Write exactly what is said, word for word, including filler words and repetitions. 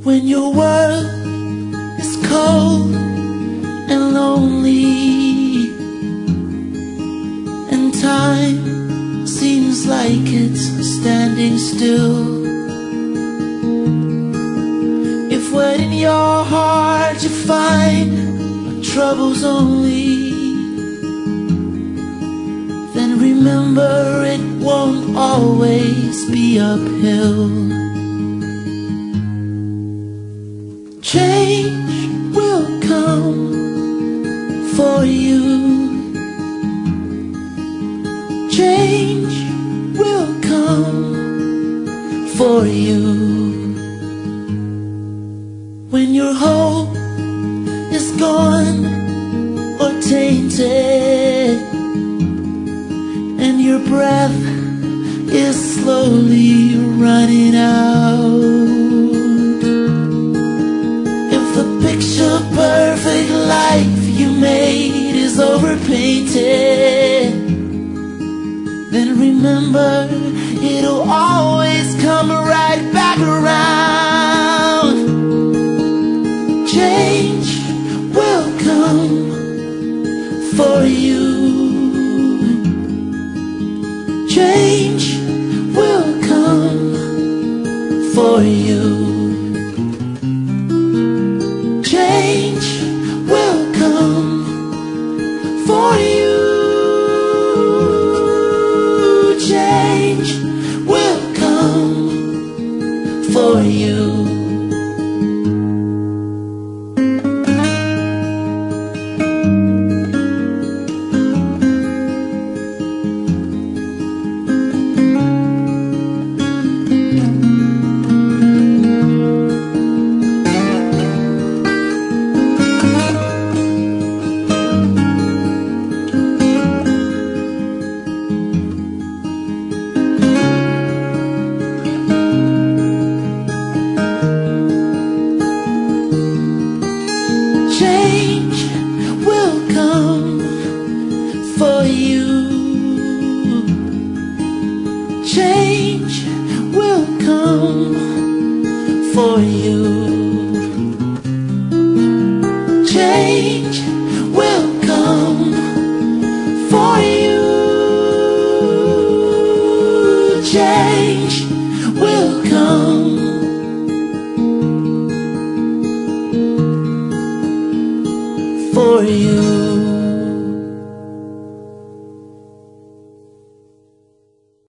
When your world is cold and lonely, and time seems like it's standing still, if within your heart you find troubles only, then remember it won't always be uphill. Change will come for you. Change will come for you. When your hope is gone or tainted, and your breath is slowly running out, picture perfect life you made is overpainted, then remember it'll always come right back around. Change will come for you. Change will come for you. Change will come for you. Change will come for you. Change will come for you. Change will come for you. Change will come for you. Change will come for you.